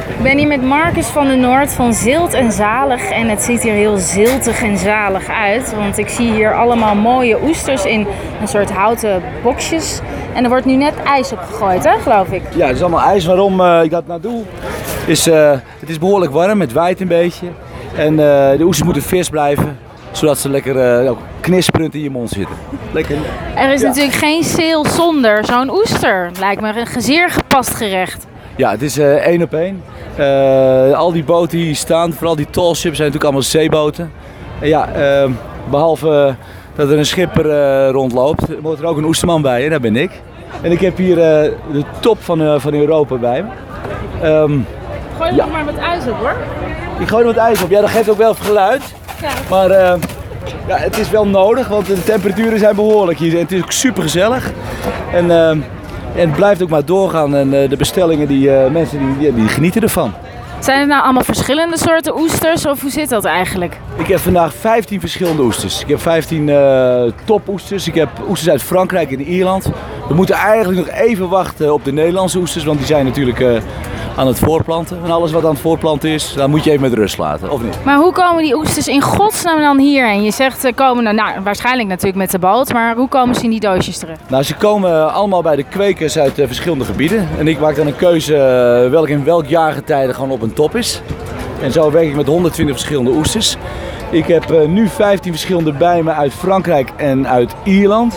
Ik ben hier met Marcus van de Noord van Zilt en Zalig en het ziet hier heel ziltig en zalig uit. Want ik zie hier allemaal mooie oesters in een soort houten boxjes. En er wordt nu net ijs op gegooid, hè, geloof ik? Ja, het is allemaal ijs. Waarom ik dat nou doe, is het is behoorlijk warm, het waait een beetje. En de oesters moeten vers blijven, zodat ze lekker knisperend in je mond zitten. Lekker. Er is natuurlijk geen sale zonder zo'n oester. Lijkt me een zeer gepast gerecht. Ja, het is 1 op 1. Al die boten die hier staan, vooral die tallships, zijn natuurlijk allemaal zeeboten. En ja, behalve dat er een schipper rondloopt, hoort er ook een oesterman bij en dat ben ik. En ik heb hier de top van Europa bij me. Gooi er nog maar wat ijs op, hoor. Ik gooi er wat ijs op. Ja, dat geeft ook wel geluid. Ja. Maar ja, het is wel nodig, want de temperaturen zijn behoorlijk hier. Het is ook super gezellig. En het blijft ook maar doorgaan. En de bestellingen, mensen die genieten ervan. Zijn het nou allemaal verschillende soorten oesters of hoe zit dat eigenlijk? Ik heb vandaag 15 verschillende oesters. Ik heb 15 topoesters. Ik heb oesters uit Frankrijk en Ierland. We moeten eigenlijk nog even wachten op de Nederlandse oesters, want die zijn natuurlijk aan het voorplanten. En alles wat aan het voorplanten is, dan moet je even met rust laten, of niet? Maar hoe komen die oesters in godsnaam dan hierheen? Je zegt ze komen nou, waarschijnlijk natuurlijk met de boot, maar hoe komen ze in die doosjes terecht? Nou, ze komen allemaal bij de kwekers uit verschillende gebieden. En ik maak dan een keuze in welk jaargetijde gewoon op een top is. En zo werk ik met 120 verschillende oesters. Ik heb nu 15 verschillende bij me uit Frankrijk en uit Ierland.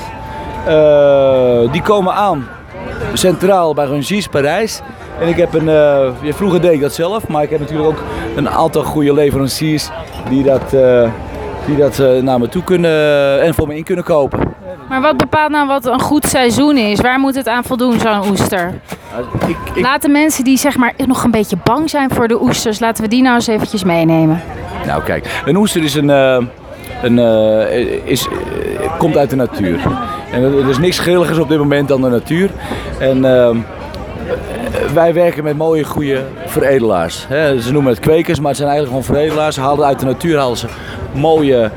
Die komen aan centraal bij Rungis, Parijs. En ik heb vroeger deed ik dat zelf, maar ik heb natuurlijk ook een aantal goede leveranciers die dat naar me toe kunnen en voor me in kunnen kopen. Maar wat bepaalt nou wat een goed seizoen is? Waar moet het aan voldoen, zo'n oester? Laten mensen die zeg maar nog een beetje bang zijn voor de oesters, laten we die nou eens eventjes meenemen. Nou kijk, een oester komt uit de natuur. En er is niks grilligers op dit moment dan de natuur. En wij werken met mooie, goede veredelaars. Ze noemen het kwekers, maar het zijn eigenlijk gewoon veredelaars. Ze halen uit de natuur mooie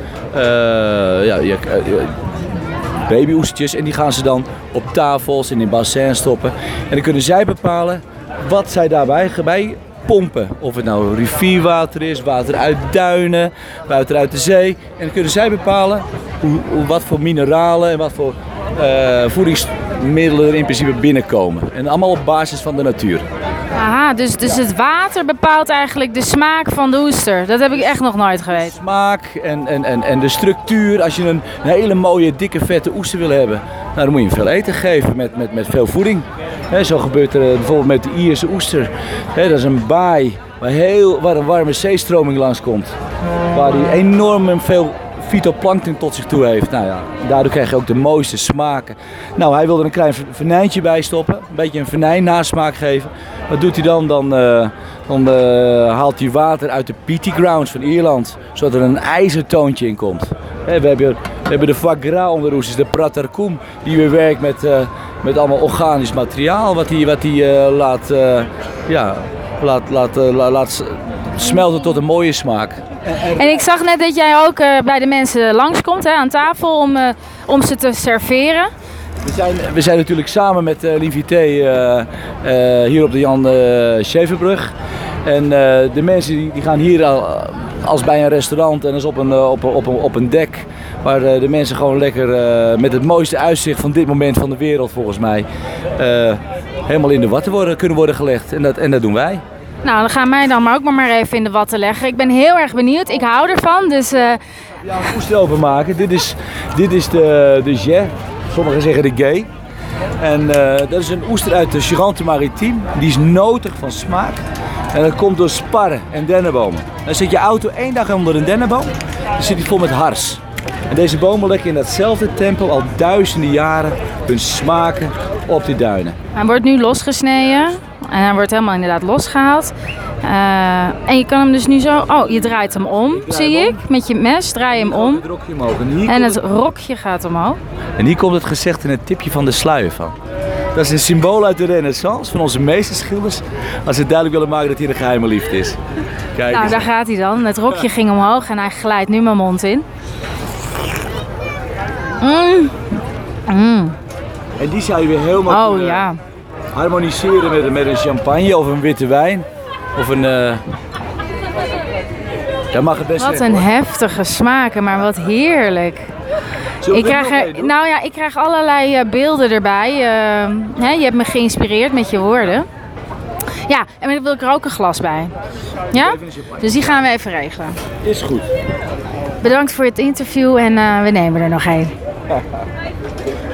babyoestertjes en die gaan ze dan op tafels en in bassins stoppen. En dan kunnen zij bepalen wat zij daarbij pompen. Of het nou rivierwater is, water uit duinen, water uit de zee. En dan kunnen zij bepalen wat voor mineralen en wat voor voedingsmiddelen er in principe binnenkomen. En allemaal op basis van de natuur. Aha, dus het water bepaalt eigenlijk de smaak van de oester. Dat heb ik echt nog nooit geweten. Smaak en de structuur. Als je een hele mooie, dikke, vette oester wil hebben, nou, dan moet je hem veel eten geven met veel voeding. Zo gebeurt er bijvoorbeeld met de Ierse oester. Dat is een baai waar een warme zeestroming langskomt. Waar die enorm veel fytoplankton tot zich toe heeft. Nou ja, daardoor krijg je ook de mooiste smaken. Nou, hij wilde er een klein venijntje bij stoppen. Een beetje een venijn nasmaak geven. Wat doet hij dan? Dan haalt hij water uit de peaty grounds van Ierland. Zodat er een ijzertoontje in komt. We hebben de foie gras onder de oesters, de pratarkoum. Die weer werkt met allemaal organisch materiaal. Wat hij laat smelten tot een mooie smaak. En ik zag net dat jij ook bij de mensen langskomt aan tafel om ze te serveren. We zijn natuurlijk samen met Livité hier op de Jan Scheverbrug. En de mensen die gaan hier als bij een restaurant en als op een dek. Waar de mensen gewoon lekker met het mooiste uitzicht van dit moment van de wereld volgens mij helemaal in de watten kunnen worden gelegd. En dat doen wij. Nou, dan gaan mij dan maar ook maar even in de watten leggen. Ik ben heel erg benieuwd. Ik hou ervan. Dus, Ja, een oester openmaken. Dit is de jet. Sommigen zeggen de gay. En dat is een oester uit de Charente Maritime. Die is notig van smaak. En dat komt door sparren en dennenbomen. Dan zit je auto 1 dag onder een dennenboom. Dan zit hij vol met hars. En deze bomen leggen in datzelfde tempo al duizenden jaren hun smaken op die duinen. Hij wordt nu losgesneden. En hij wordt helemaal inderdaad losgehaald. En je kan hem dus nu zo... Oh, je draait hem om, zie ik. Met je mes draai je hem om. Het rokje omhoog. En het rokje gaat omhoog. En hier komt het gezegd in het tipje van de sluier van. Dat is een symbool uit de Renaissance van onze meesterschilders. Als ze duidelijk willen maken dat hier een geheime liefde is. Kijk nou, eens. daar gaat hij dan. Het rokje ging omhoog en hij glijdt nu mijn mond in. En die zou je weer helemaal harmoniseren harmoniseren met een champagne of een witte wijn. Of een... Dat mag het best Wat zijn, een hoor. heftige smaken, maar wat heerlijk. Zullen we dit nog mee doen? Ik krijg allerlei beelden erbij. Je hebt me geïnspireerd met je woorden. Ja, en dan wil ik er ook een glas bij. Ja? Dus die gaan we even regelen. Is goed. Bedankt voor het interview en we nemen er nog een.